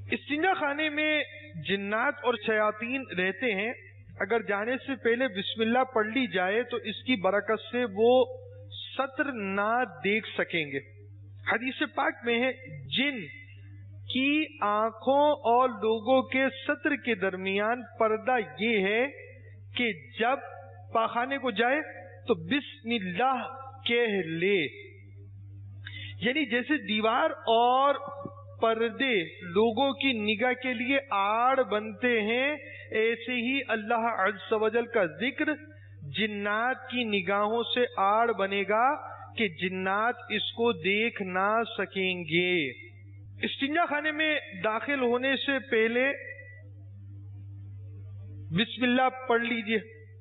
استنجا خانے میں جنات اور شیاطین رہتے ہیں، اگر جانے سے پہلے بسم اللہ پڑھ لی جائے تو اس کی برکت سے وہ سطر نہ دیکھ سکیں گے۔ حدیث پاک میں ہے جن کی آنکھوں اور لوگوں کے سطر کے درمیان پردہ یہ ہے کہ جب پاخانے کو جائے تو بسم اللہ کہہ لے، یعنی جیسے دیوار اور پردے لوگوں کی نگاہ کے لیے آڑ بنتے ہیں، ایسے ہی اللہ عز و جل کا ذکر جنات کی نگاہوں سے آڑ بنے گا کہ جنات اس کو دیکھ نہ سکیں گے۔ استنجا خانے میں داخل ہونے سے پہلے بسم اللہ پڑھ لیجئے،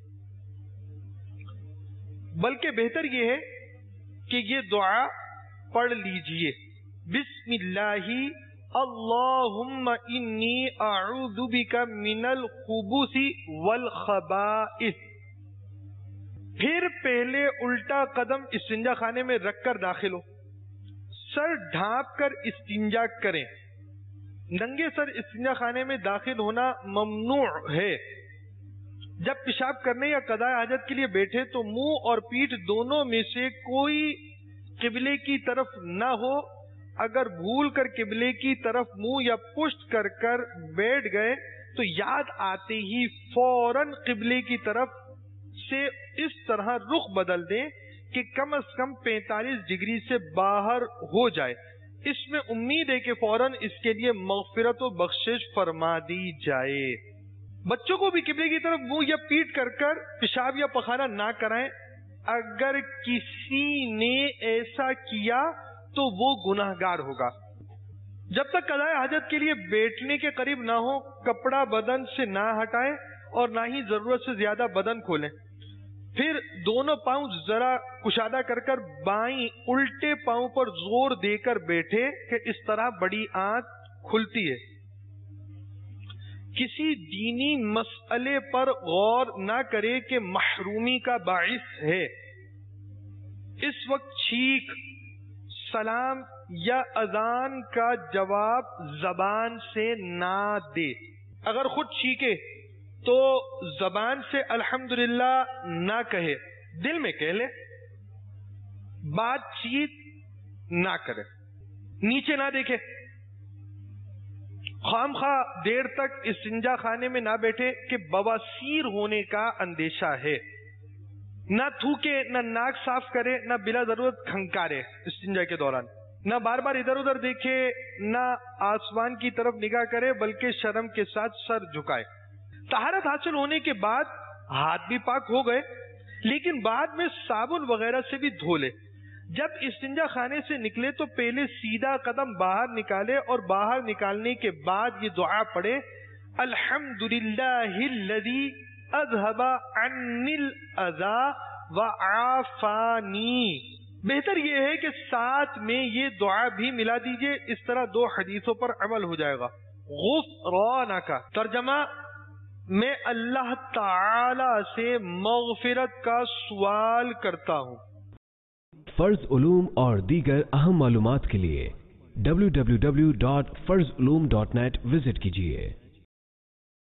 بلکہ بہتر یہ ہے کہ یہ دعا پڑھ لیجئے، بسم اللہ اللہم انی اعوذ بک من الخبث والخبائث۔ پھر پہلے الٹا قدم استنجا خانے میں رکھ کر داخل ہو، سر ڈھانپ کر استنجا کریں۔ ننگے سر استنجا خانے میں داخل ہونا ممنوع ہے۔ جب پیشاب کرنے یا قضاء حاجت کے لیے بیٹھے تو منہ اور پیٹھ دونوں میں سے کوئی قبلے کی طرف نہ ہو۔ اگر بھول کر قبلے کی طرف منہ یا پشت کر کر بیٹھ گئے تو یاد آتے ہی فوراً قبلے کی طرف سے اس طرح رخ بدل دیں کہ کم از کم 45 ڈگری سے باہر ہو جائے۔ اس میں امید ہے کہ فوراً اس کے لیے مغفرت و بخشش فرما دی جائے۔ بچوں کو بھی قبلے کی طرف منہ یا پیٹ کر کر پیشاب یا پخانہ نہ کرائیں۔ اگر کسی نے ایسا کیا تو وہ گناہگار ہوگا۔ جب تک قضاء حاجت کے لیے بیٹھنے کے قریب نہ ہو کپڑا بدن سے نہ ہٹائیں اور نہ ہی ضرورت سے زیادہ بدن کھولیں۔ پھر دونوں پاؤں ذرا کشادہ کر کر بائیں الٹے پاؤں پر زور دے کر بیٹھے کہ اس طرح بڑی آنکھ کھلتی ہے۔ کسی دینی مسئلے پر غور نہ کرے کہ محرومی کا باعث ہے۔ اس وقت چھینک، سلام یا اذان کا جواب زبان سے نہ دے۔ اگر خود چھینکے تو زبان سے الحمدللہ نہ کہے، دل میں کہہ لے، بات چیت نہ کرے، نیچے نہ دیکھے، خام خواہ دیر تک استنجا خانے میں نہ بیٹھے کہ بواسیر ہونے کا اندیشہ ہے، نہ تھوکے، نہ ناک صاف کرے، نہ بلا ضرورت کھنکارے استنجا کے دوران، نہ بار بار ادھر ادھر دیکھے، نہ آسمان کی طرف نگاہ کرے بلکہ شرم کے ساتھ سر جھکائے۔ طہارت حاصل ہونے کے بعد ہاتھ بھی پاک ہو گئے لیکن بعد میں صابن وغیرہ سے بھی دھو لے۔ جب استنجا خانے سے نکلے تو پہلے سیدھا قدم باہر نکالے اور باہر نکالنے کے بعد یہ دعا پڑھے، الحمدللہ الذی اذهب عنی الاذی وعافانی۔ بہتر یہ ہے کہ ساتھ میں یہ دعا بھی ملا دیجئے، اس طرح دو حدیثوں پر عمل ہو جائے گا۔ غفرانک، ترجمہ میں اللہ تعالی سے مغفرت کا سوال کرتا ہوں۔ فرض علوم اور دیگر اہم معلومات کے لیے www.farzulum.net وزٹ کیجیے۔